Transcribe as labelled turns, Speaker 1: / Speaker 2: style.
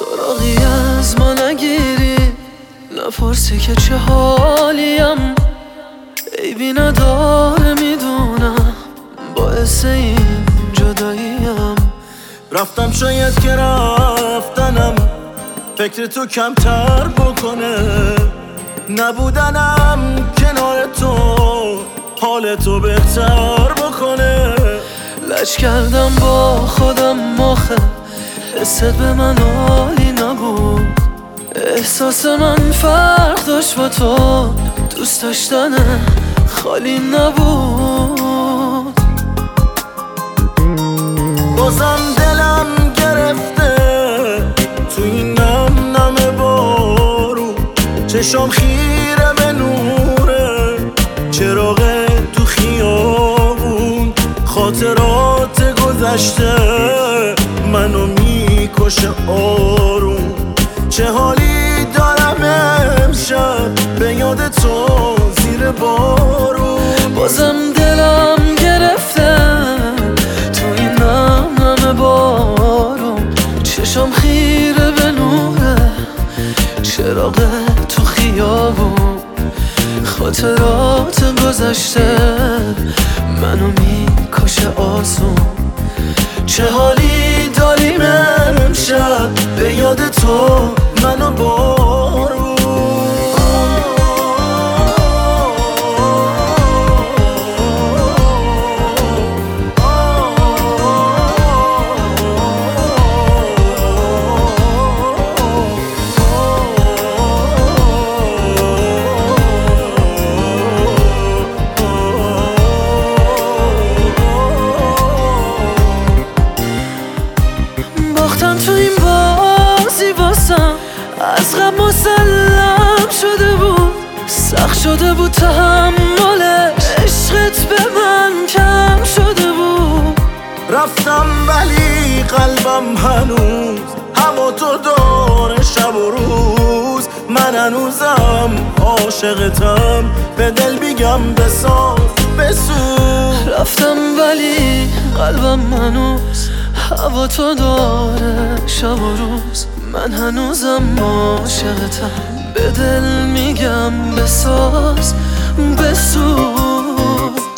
Speaker 1: سراغی از ما نگیری، نپرسی که چه حالیم. عیبی نداره میدونم، باعث این جداییم.
Speaker 2: رفتم شاید که رفتنم فکر تو کمتر بکنه، نبودنم کنار تو حال تو بهتر بکنه.
Speaker 1: لج کردم با خودم آخه حست به من عالی نبود. احساس من فرق داشت با تو، دوست داشتن خالی نبود.
Speaker 2: بازم دلم گرفته تو این نم نم بارون، چشام خیره به نوره چراغ تو خیابون. خاطرات گذشته منو میکشه آروم. چه حالی دارم امشب به یاد تو زیر بارون.
Speaker 1: بازم دلم گرفته تو این نم نم بارون، چشام خیره به نوره چراغ تو خیابون. خاطرات گذشته منو میکشه آسون. چه حالی داریم امشب به یاد تو منو بارون. باختم تو این بازی واسم، از غم مسلم شده بود. سخت شده بود تحملش، عشقت به من کم شده بود.
Speaker 2: رفتم ولی قلبم هنوز هوا تو داره شب و روز. من هنوزم عاشقتم، به دل بیگم بساز بسوز.
Speaker 1: رفتم ولی قلبم هنوز هوا تو داره شب و روز. من هنوزم عاشقتم، به دل میگم بساز بسوز.